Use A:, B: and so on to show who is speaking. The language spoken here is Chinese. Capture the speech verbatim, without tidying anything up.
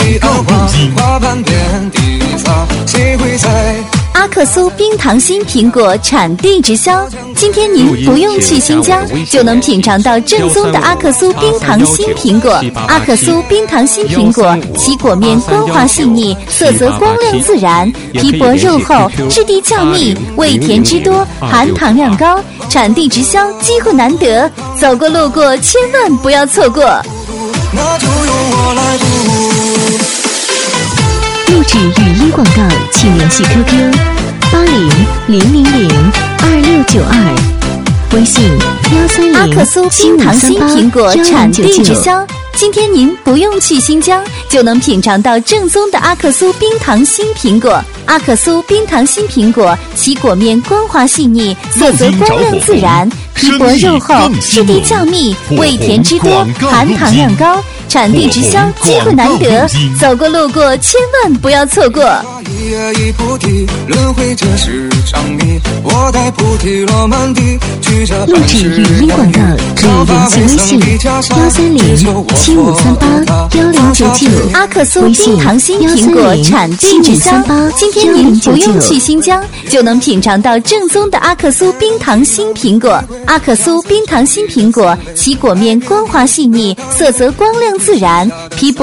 A: 告更新。
B: 阿克苏冰糖心苹果产地直销，今天您不用去新疆，就能品尝到正宗的阿克苏冰糖心苹果。阿克苏冰糖心苹果，其果面光滑细腻，色泽光亮自然，皮薄肉厚，质地较密，味甜汁多，含糖量高，产地直销，机会难得，走过路过千万不要错过。
C: 那就由我来
D: 录制语音广告，请联系 Q Q 八零零零零二六九二，微信幺三零
B: 阿克苏冰糖心苹果产地直销。今天您不用去新疆，就能品尝到正宗的阿克苏冰糖心苹果。阿克苏冰糖心苹果，其果面光滑细腻，色泽光亮自然，皮薄肉厚，质地较密，味甜汁多，含糖量高，产地直销，机会难得，走过路过千万不要错过。
C: 一叶一菩提，轮回这是场谜，我带菩提落满地，举着
D: 录制语音广告，可以联系微信幺三零七五三八幺零九九，
B: 阿克苏冰糖心苹果产地直销。今天您不用去新疆，就能品尝到正宗的阿克苏冰糖心苹果。阿克苏冰糖心苹果，其果面光滑细腻，色泽光亮自然，皮薄